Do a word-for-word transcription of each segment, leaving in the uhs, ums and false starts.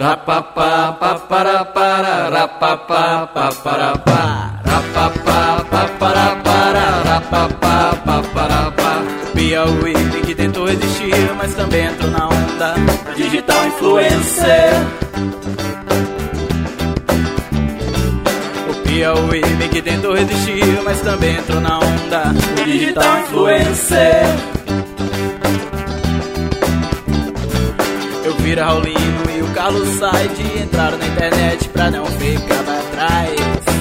Rapapá, paparapara, rapapá, paparapá, rapapá, paparapara, rapapá, paparapá. Piauí que tentou resistir, mas também entrou na onda. Digital influencer. O Piauí que tentou resistir, mas também entrou na onda. O digital influencer. Eu viro a Raulino e o Carlos Said entraram na internet pra não ficar pra trás.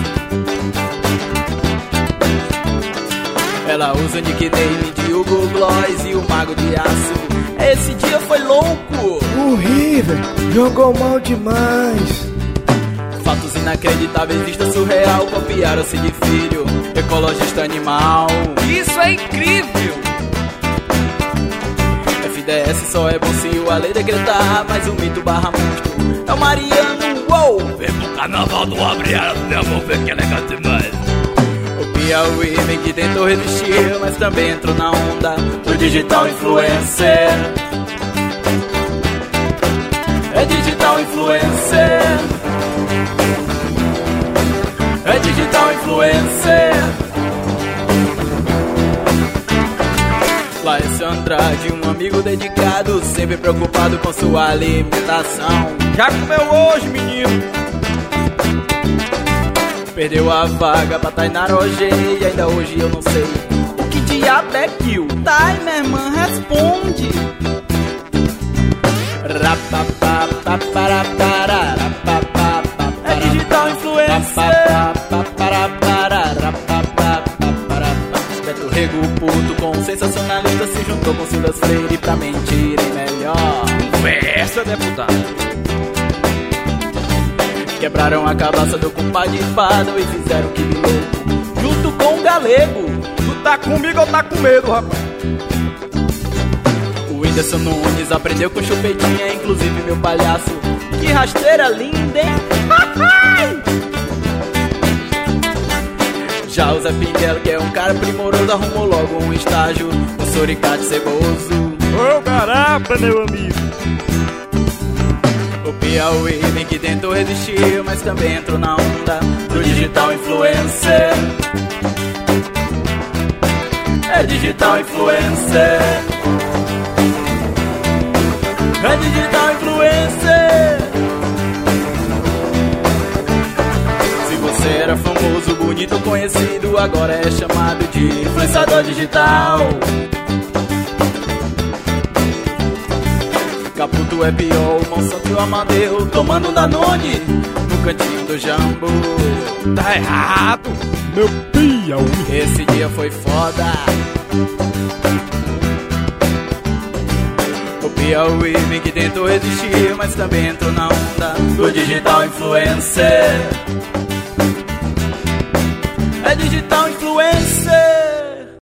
Ela usa o nickname de Hugo Gloss e o Mago de Aço. Esse dia foi louco! Horrível! Jogou mal demais! Fatos inacreditáveis, vista surreal. Copiaram-se de filho, ecologista animal. Isso é incrível! F D S só é bom se o a lei decretar. Mas o mito barra monstro é o Mariano. Uou! Vem pro carnaval do Abriara, né? Vamos ver que é legal demais. O Piauí que tentou resistir, mas também entrou na onda do digital influencer. É digital influencer. É digital influencer. Laércio Andrade, um amigo dedicado, sempre preocupado com sua alimentação. Já comeu hoje, menino? Perdeu a vaga pra Tainara Roger e ainda hoje eu não sei o que diabo é kill. Tá, minha irmã, responde. É digital influencer. Beto Rego puto com um sensacionalista se juntou com Silas Freire pra mentirem melhor. Conversa, deputado. Quebraram a cabaça do compadre Fado e fizeram que louco junto com o Galego. Tu tá comigo ou tá com medo, rapaz? O Whindersson Nunes aprendeu com chupetinha, inclusive meu palhaço. Que rasteira linda, hein? Já o Zé Pinguelo, que é um cara primoroso, arrumou logo um estágio no Suricate Ceboso. Ô caramba, meu amigo! O Piauí que tentou resistir, mas também entrou na onda do digital influencer. É digital influencer. É digital influencer. Se você era famoso, bonito ou conhecido, agora é chamado de influenciador digital. Caputo é pior, o Monsanto e o Amadeu tomando Danone no cantinho do Jambo. Tá errado, meu Piauí. Esse dia foi foda. O Piauí que tentou resistir, mas também entrou na onda do digital influencer.